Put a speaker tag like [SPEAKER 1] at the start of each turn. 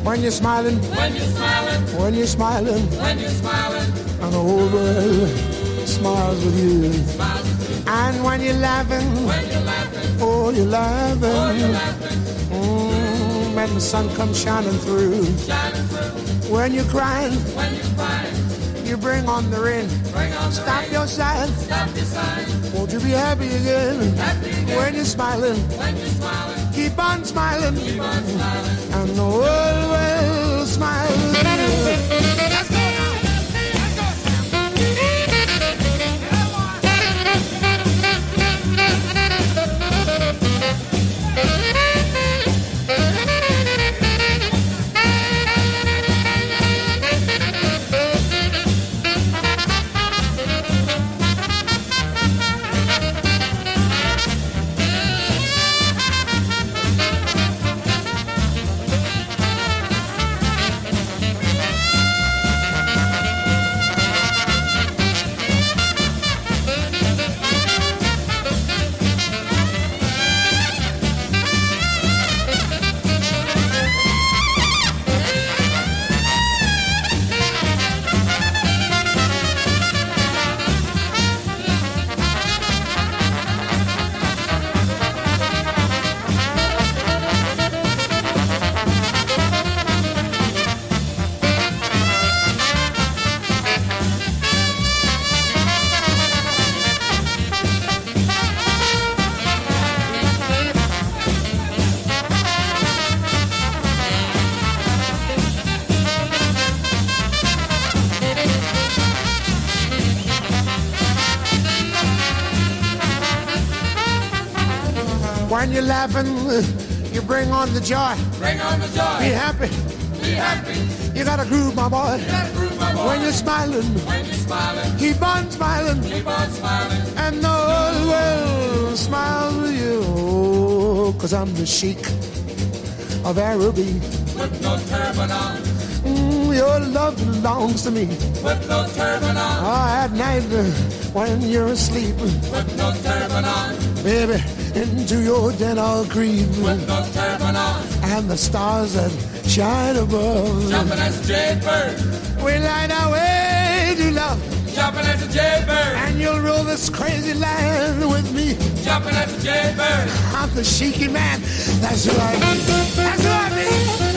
[SPEAKER 1] When you're smiling,
[SPEAKER 2] when you're smiling,
[SPEAKER 1] when you're smiling,
[SPEAKER 2] when you're smiling,
[SPEAKER 1] and the whole world smiles with you.
[SPEAKER 2] smiles with you.
[SPEAKER 1] And when you're laughing,
[SPEAKER 2] When you're laughing,
[SPEAKER 1] oh, you're laughing.
[SPEAKER 2] oh, you're laughing,
[SPEAKER 1] When the sun comes shining through.
[SPEAKER 2] shining through.
[SPEAKER 1] When you're crying,
[SPEAKER 2] When you're crying,
[SPEAKER 1] you bring on the rain.
[SPEAKER 2] bring on the
[SPEAKER 1] Stop
[SPEAKER 2] rain.
[SPEAKER 1] your sighing.
[SPEAKER 2] Stop your sign.
[SPEAKER 1] Won't you be happy again?
[SPEAKER 2] Happy again.
[SPEAKER 1] When you're smiling,
[SPEAKER 2] When you're smiling,
[SPEAKER 1] keep on smiling.
[SPEAKER 2] keep on smiling.
[SPEAKER 1] And the world will smile with you.
[SPEAKER 2] Let's go now. Let's go, Sam. Come on.
[SPEAKER 1] When you're laughing, you bring on the joy.
[SPEAKER 2] Bring on the
[SPEAKER 1] Be
[SPEAKER 2] joy.
[SPEAKER 1] happy.
[SPEAKER 2] Be happy.
[SPEAKER 1] You gotta groove, my boy.
[SPEAKER 2] Gotta groove, my boy.
[SPEAKER 1] When you're smiling,
[SPEAKER 2] When you're smiling,
[SPEAKER 1] keep on smiling.
[SPEAKER 2] keep on smiling.
[SPEAKER 1] And the whole world smiles with you. 'Cause I'm the sheik of Araby.
[SPEAKER 2] With no turban on,
[SPEAKER 1] Your love belongs to me.
[SPEAKER 2] with no turban on,
[SPEAKER 1] At night when you're asleep,
[SPEAKER 2] with no turban on,
[SPEAKER 1] baby, into your den I'll creep.
[SPEAKER 2] with no turban on.
[SPEAKER 1] And the stars that shine above,
[SPEAKER 2] Jumping as a jaybird,
[SPEAKER 1] we light our way to love.
[SPEAKER 2] jumping as a jaybird,
[SPEAKER 1] And you'll rule this crazy land with me.
[SPEAKER 2] jumping as a jaybird.
[SPEAKER 1] I'm the sheiky man. That's who I be. That's who I be.